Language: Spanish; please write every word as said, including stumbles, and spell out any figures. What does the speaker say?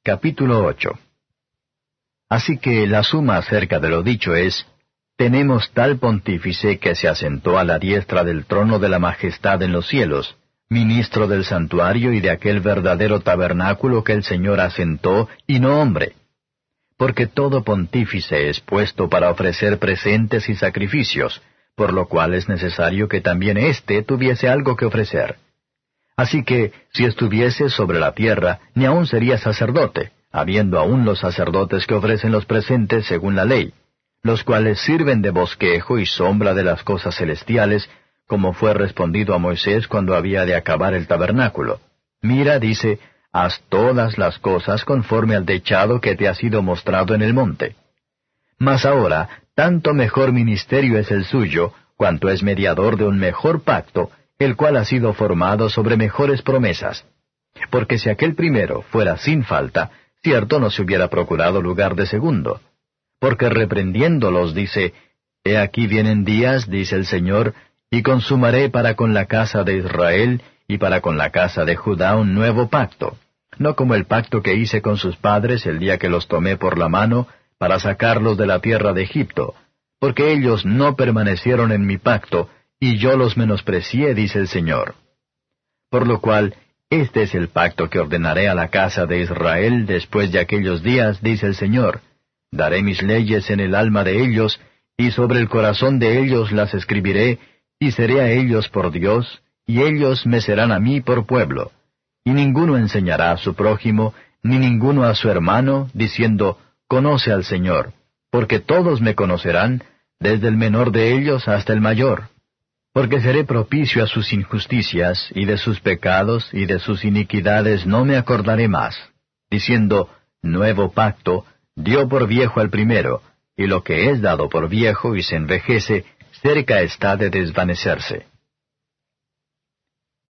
Capítulo ocho. Así que la suma acerca de lo dicho es, tenemos tal pontífice que se asentó a la diestra del trono de la majestad en los cielos, ministro del santuario y de aquel verdadero tabernáculo que el Señor asentó, y no hombre. Porque todo pontífice es puesto para ofrecer presentes y sacrificios, por lo cual es necesario que también éste tuviese algo que ofrecer. Así que, si estuviese sobre la tierra, ni aun sería sacerdote, habiendo aún los sacerdotes que ofrecen los presentes según la ley, los cuales sirven de bosquejo y sombra de las cosas celestiales, como fue respondido a Moisés cuando había de acabar el tabernáculo. Mira, dice, haz todas las cosas conforme al dechado que te ha sido mostrado en el monte. Mas ahora, tanto mejor ministerio es el suyo, cuanto es mediador de un mejor pacto, el cual ha sido formado sobre mejores promesas. Porque si aquel primero fuera sin falta, cierto no se hubiera procurado lugar de segundo. Porque reprendiéndolos dice, He aquí vienen días, dice el Señor, y consumaré para con la casa de Israel y para con la casa de Judá un nuevo pacto, no como el pacto que hice con sus padres el día que los tomé por la mano, para sacarlos de la tierra de Egipto, porque ellos no permanecieron en mi pacto, y yo los menosprecié, dice el Señor. Por lo cual, este es el pacto que ordenaré a la casa de Israel después de aquellos días, dice el Señor. Daré mis leyes en el alma de ellos, y sobre el corazón de ellos las escribiré, y seré a ellos por Dios, y ellos me serán a mí por pueblo. Y ninguno enseñará a su prójimo, ni ninguno a su hermano, diciendo, Conoce al Señor, porque todos me conocerán, desde el menor de ellos hasta el mayor. Porque seré propicio a sus injusticias, y de sus pecados, y de sus iniquidades no me acordaré más, diciendo, Nuevo pacto, dio por viejo al primero, y lo que es dado por viejo y se envejece, cerca está de desvanecerse.